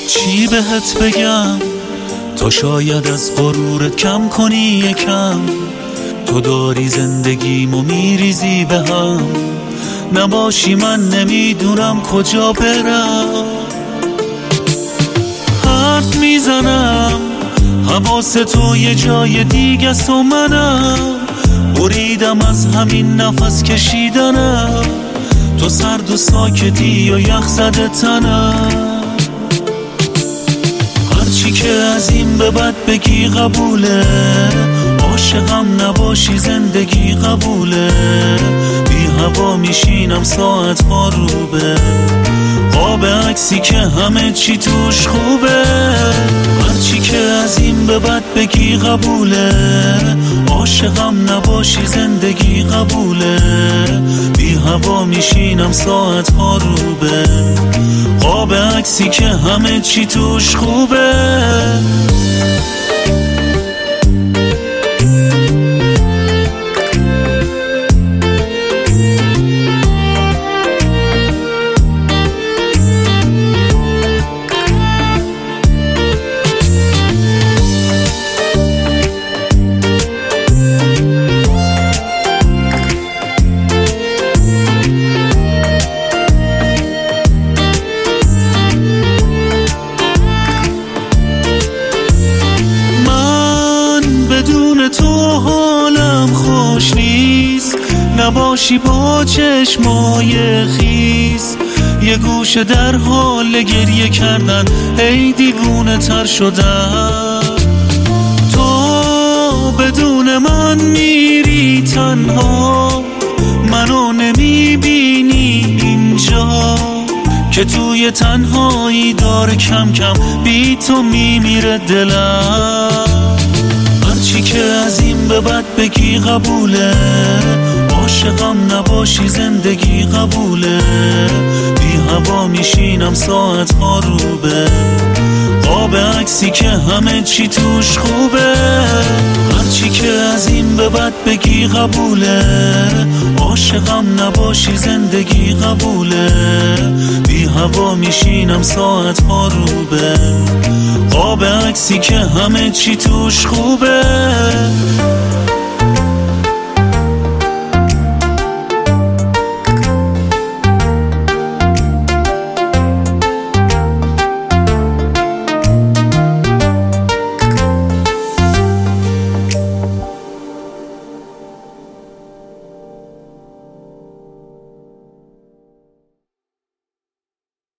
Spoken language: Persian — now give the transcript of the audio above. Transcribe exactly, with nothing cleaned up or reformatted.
چی بهت بگم تا شاید از غرورت کم کنی یکم. تو داری زندگیمو میریزی به هم، نباشی من نمیدونم کجا برم. حرف میزنم حواس تو یه جای دیگه ست و منم بریدم از همین نفس کشیدنم. تو سرد و ساکتی و یخ زده تنم. هرچی که از این به بعد بگی قبوله، عاشقم نباشی زندگی قبوله. بی هوا میشینم ساعت ها روبه، قاب عکسی که همه چی توش خوبه. هرچی که از این به بعد بگی قبوله، عاشقم نباشی زندگی قبوله. بی هوا میشینم ساعت ها روبه، قاب عکسی که همه چی توش خوبه. تو حالم خوش نیست، نباشی با چشمای خیس. یه گوشه در حال گریه کردن، ای دیوونه تر شدن. تو بدون من میری تنها، منو نمیبینی اینجا که توی تنهایی داره کم کم بی تو میمیره دلم. هرچی که از این به بعد بگی قبوله، عاشقم نباشی زندگی قبوله. بی هوا میشینم ساعت ها روبه، قاب عکسی که همه چی توش خوبه. هرچی که از این به بعد بگی قبوله، عاشقم نباشی زندگی قبوله. بی هوا میشینم ساعت ها روبه، قاب عکسی که همه چی توش خوبه.